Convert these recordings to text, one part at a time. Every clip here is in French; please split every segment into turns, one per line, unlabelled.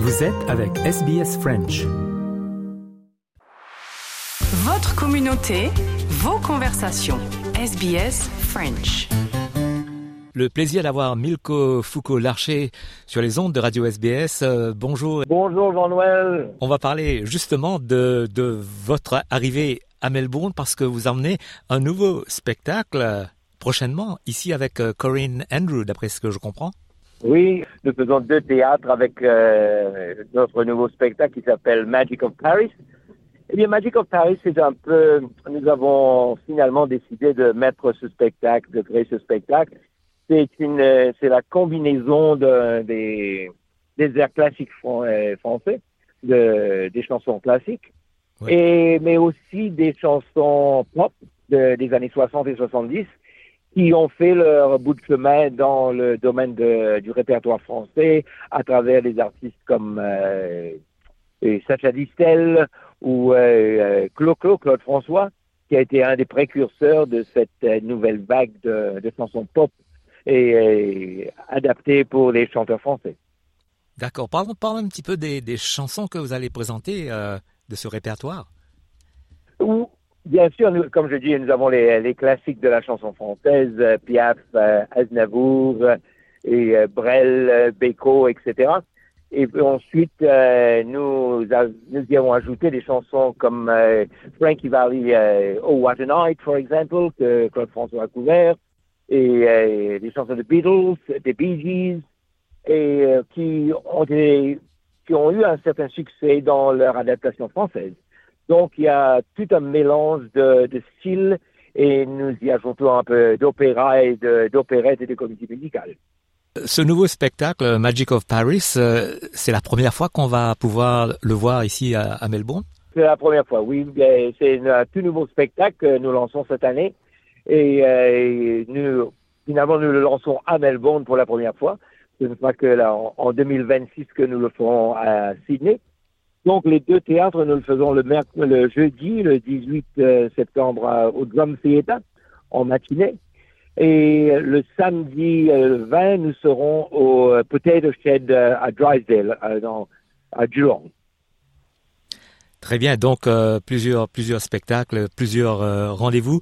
Vous êtes avec SBS French.
Votre communauté, vos conversations. SBS French.
Le plaisir d'avoir Milko Foucault-Larcher sur les ondes de Radio SBS. Bonjour.
Bonjour Jean-Noël.
On va parler justement de votre arrivée à Melbourne parce que vous emmenez un nouveau spectacle prochainement ici avec Corinne Andrew, d'après ce que je comprends.
Oui, nous faisons 2 théâtres avec notre nouveau spectacle qui s'appelle Magic of Paris. Eh bien, Magic of Paris, c'est un peu... Nous avons finalement décidé de mettre ce spectacle, de créer ce spectacle. C'est la combinaison des airs classiques français, des chansons classiques,
Oui.
mais aussi des chansons pop des années 60 et 70 qui ont fait leur bout de chemin dans le domaine du répertoire français à travers des artistes comme Sacha Distel ou Claude François, qui a été un des précurseurs de cette nouvelle vague de chansons pop et adaptées pour les chanteurs français.
D'accord. Parlons un petit peu des chansons que vous allez présenter de ce répertoire.
Bien sûr, comme je dis, nous avons les classiques de la chanson française, Piaf, Aznavour, et Brel, Beko, etc. Et puis ensuite, nous y avons ajouté des chansons comme Frankie Valli, Oh What a Night, for example, que Claude François a couvert, et des chansons de Beatles, des Bee Gees, et qui ont eu un certain succès dans leur adaptation française. Donc, il y a tout un mélange de styles et nous y ajoutons un peu d'opéra et d'opérette et de comédie musicale.
Ce nouveau spectacle, Magic of Paris, c'est la première fois qu'on va pouvoir le voir ici à Melbourne?
C'est la première fois, oui. C'est un tout nouveau spectacle que nous lançons cette année. Et finalement, nous le lançons à Melbourne pour la première fois. Ce n'est pas que là, en 2026 que nous le ferons à Sydney. Donc, les 2 théâtres, nous le faisons le jeudi, le 18 septembre, au Drum Theatre, en matinée. Et le samedi 20, nous serons au Potato Shed à Drysdale, à Geelong.
Très bien, donc plusieurs spectacles, plusieurs rendez-vous.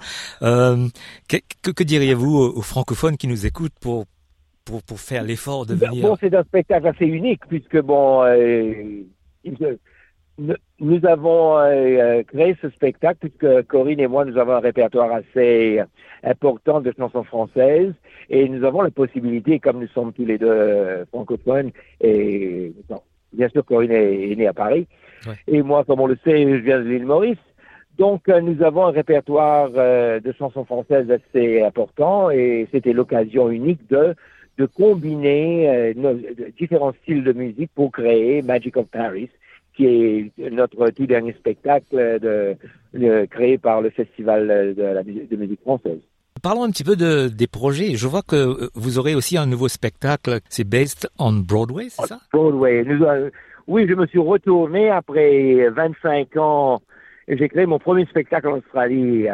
Que diriez-vous aux francophones qui nous écoutent pour faire l'effort de venir?
Bon, c'est un spectacle assez unique puisque nous avons créé ce spectacle puisque Corinne et moi, nous avons un répertoire assez important de chansons françaises et nous avons la possibilité, comme nous sommes tous les deux francophones, et bien sûr Corinne est née à Paris,
Ouais.
et moi, comme on le sait, je viens de l'île Maurice. Donc, nous avons un répertoire de chansons françaises assez important et c'était l'occasion unique de combiner différents styles de musique pour créer Magic of Paris, qui est notre tout dernier spectacle créé par le Festival de musique française.
Parlons un petit peu des projets. Je vois que vous aurez aussi un nouveau spectacle. C'est based on Broadway, c'est ça?
Broadway. Oui, je me suis retourné après 25 ans. J'ai créé mon premier spectacle en Australie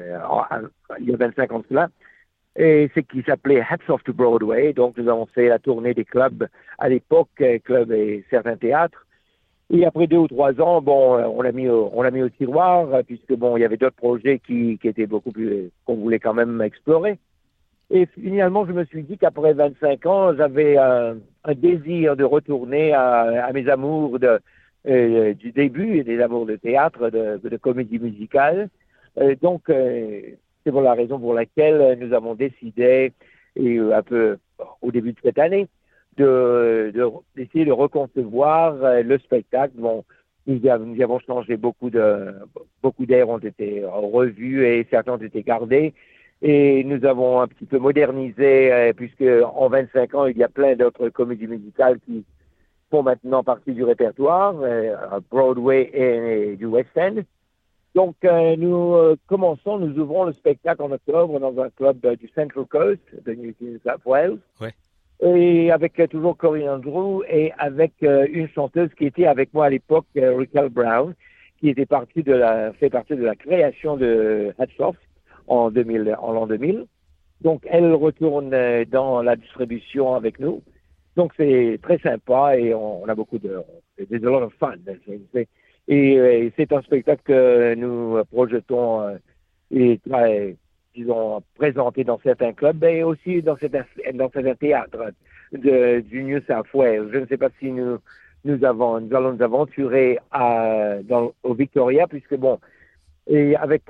il y a 25 ans de cela. Et c'est qui s'appelait Hats Off to Broadway. Donc, nous avons fait la tournée des clubs à l'époque, clubs et certains théâtres. Et après 2 ou 3 ans, on l'a mis au tiroir, puisque il y avait d'autres projets qui étaient beaucoup plus, qu'on voulait quand même explorer. Et finalement, je me suis dit qu'après 25 ans, j'avais un désir de retourner à mes amours du début et des amours de théâtre, de comédie musicale. Donc, c'est pour la raison pour laquelle nous avons décidé, et un peu au début de cette année, d'essayer de reconcevoir le spectacle. Nous y avons changé beaucoup d'air ont été revus et certains ont été gardés. Et nous avons un petit peu modernisé, puisque en 25 ans, il y a plein d'autres comédies musicales qui font maintenant partie du répertoire, Broadway et du West End. Donc, nous ouvrons le spectacle en octobre dans un club du Central Coast de New South Wales.
Ouais.
Et avec toujours Corinne Andrew et avec une chanteuse qui était avec moi à l'époque, Raquel Brown, qui fait partie de la création de Hats Off en l'an 2000. Donc, elle retourne dans la distribution avec nous. Donc c'est très sympa et on a beaucoup there's a lot of fun. Et c'est un spectacle que nous projetons et disons présenté dans certains clubs, mais aussi dans certains théâtres du New South Wales. Je ne sais pas si nous allons nous aventurer au Victoria, puisque bon, et avec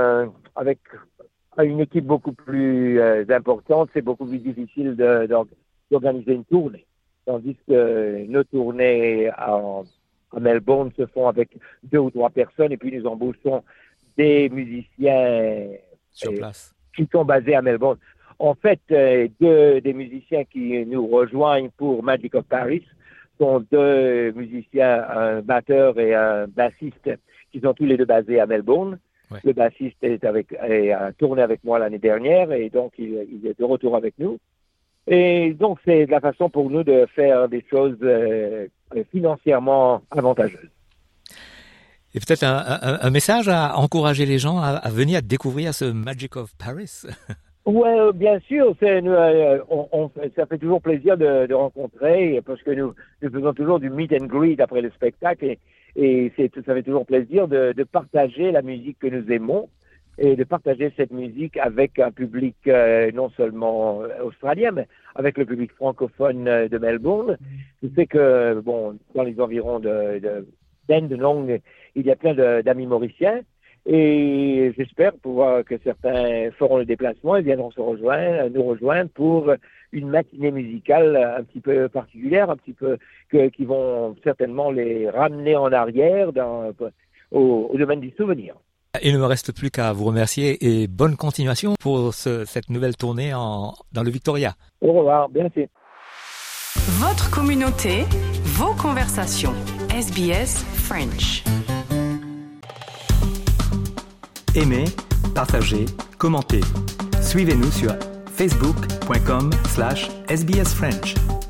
une équipe beaucoup plus importante, c'est beaucoup plus difficile d'organiser une tournée. Tandis que nos tournées à Melbourne se font avec 2 ou 3 personnes, et puis nous embauchons des musiciens
sur place
qui sont basés à Melbourne. En fait, 2 des musiciens qui nous rejoignent pour Magic of Paris sont 2 musiciens, un batteur et un bassiste, qui sont tous les 2 basés à Melbourne.
Ouais.
Le bassiste a tourné avec moi l'année dernière et donc il est de retour avec nous. Et donc c'est la façon pour nous de faire des choses financièrement avantageuses.
Et peut-être un message à encourager les gens à venir découvrir ce Magic of Paris.
Ouais, bien sûr, ça fait toujours plaisir de rencontrer, parce que nous faisons toujours du meet and greet après le spectacle, et ça fait toujours plaisir de partager la musique que nous aimons et de partager cette musique avec un public non seulement australien, mais avec le public francophone de Melbourne. Je sais que bon, dans les environs de Dandenong, il y a plein d'amis mauriciens. Et j'espère que certains feront le déplacement et viendront nous rejoindre pour une matinée musicale un petit peu particulière, un petit peu qui vont certainement les ramener en arrière au domaine du souvenir.
Il ne me reste plus qu'à vous remercier et bonne continuation pour cette nouvelle tournée dans le Victoria.
Au revoir, bien sûr.
Votre communauté, vos conversations. SBS French.
Aimez, partagez, commentez. Suivez-nous sur facebook.com/sbsfrench.